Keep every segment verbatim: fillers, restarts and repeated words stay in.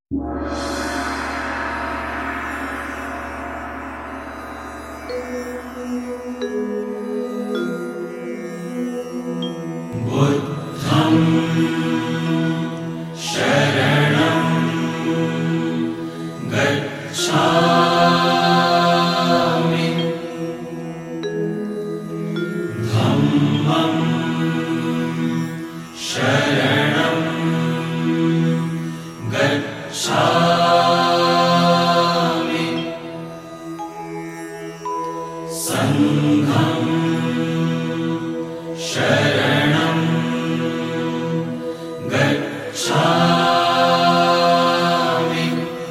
बुद्धं शरणं गच्छामि धम्मं शरणं गच्छामि संघं शरणं गच्छामि।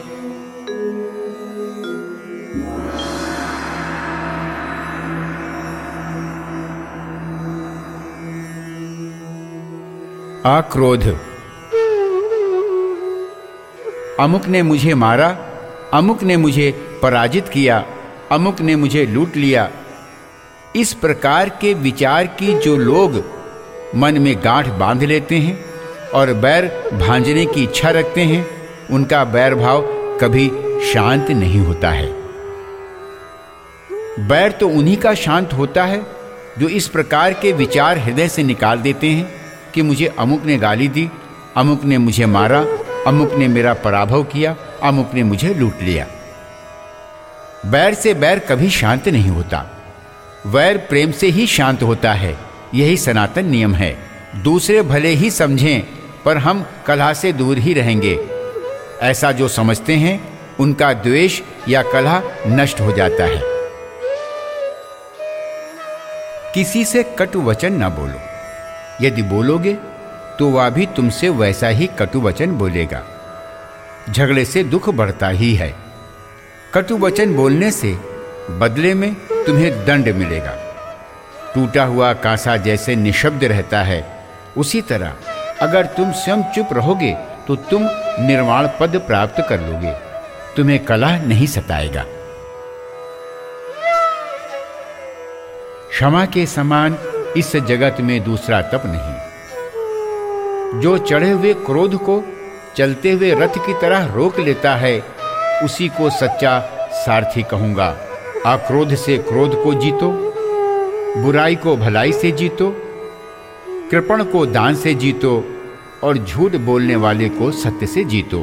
आक्रोध। अमुक ने मुझे मारा, अमुक ने मुझे पराजित किया, अमुक ने मुझे लूट लिया। इस प्रकार के विचार की जो लोग मन में गांठ बांध लेते हैं और बैर भांजने की इच्छा रखते हैं, उनका बैर भाव कभी शांत नहीं होता है। बैर तो उन्हीं का शांत होता है जो इस प्रकार के विचार हृदय से निकाल देते हैं कि मुझे अमुक ने गाली दी, अमुक ने मुझे मारा, अमुक ने मेरा पराभव किया, अमुक ने मुझे लूट लिया। बैर से बैर कभी शांत नहीं होता। वैर प्रेम से ही शांत होता है। यही सनातन नियम है। दूसरे भले ही समझें, पर हम कलह से दूर ही रहेंगे। ऐसा जो समझते हैं उनका द्वेष या कलह नष्ट हो जाता है। किसी से कटु वचन न बोलो। यदि बोलोगे तो वह भी तुमसे वैसा ही कटु वचन बोलेगा। झगड़े से दुख बढ़ता ही है। कटु वचन बोलने से बदले में तुम्हें दंड मिलेगा। टूटा हुआ कांसा जैसे निशब्द रहता है, उसी तरह अगर तुम स्वयं चुप रहोगे तो तुम निर्वाण पद प्राप्त कर लोगे। तुम्हें कलह नहीं सताएगा। क्षमा के समान इस जगत में दूसरा तप नहीं। जो चढ़े हुए क्रोध को चलते हुए रथ की तरह रोक लेता है, उसी को सच्चा सारथी कहूंगा। आक्रोध से क्रोध को जीतो, बुराई को भलाई से जीतो, कृपण को दान से जीतो और झूठ बोलने वाले को सत्य से जीतो।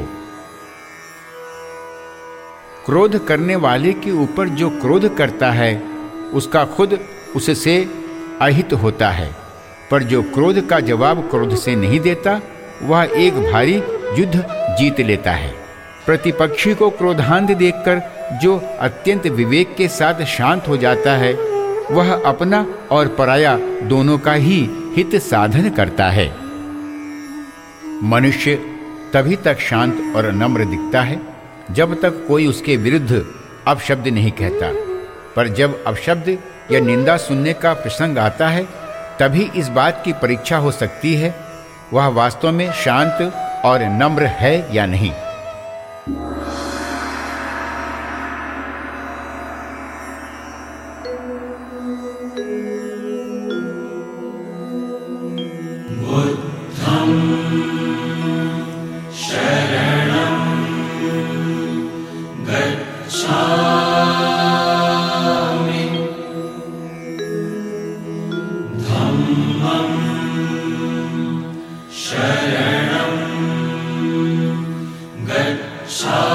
क्रोध करने वाले के ऊपर जो क्रोध करता है उसका खुद उससे अहित होता है, पर जो क्रोध का जवाब क्रोध से नहीं देता वह एक भारी युद्ध जीत लेता है। प्रतिपक्षी को क्रोधांध देखकर जो अत्यंत विवेक के साथ शांत हो जाता है, वह अपना और पराया दोनों का ही हित साधन करता है। मनुष्य तभी तक शांत और नम्र दिखता है जब तक कोई उसके विरुद्ध अपशब्द नहीं कहता, पर जब अपशब्द या निंदा सुनने का प्रसंग आता है, तभी इस बात की परीक्षा हो सकती है वह वास्तव में शांत और नम्र है या नहीं। बुद्धं शरणं गच्छामि धम्मं शरणं गच्छामि।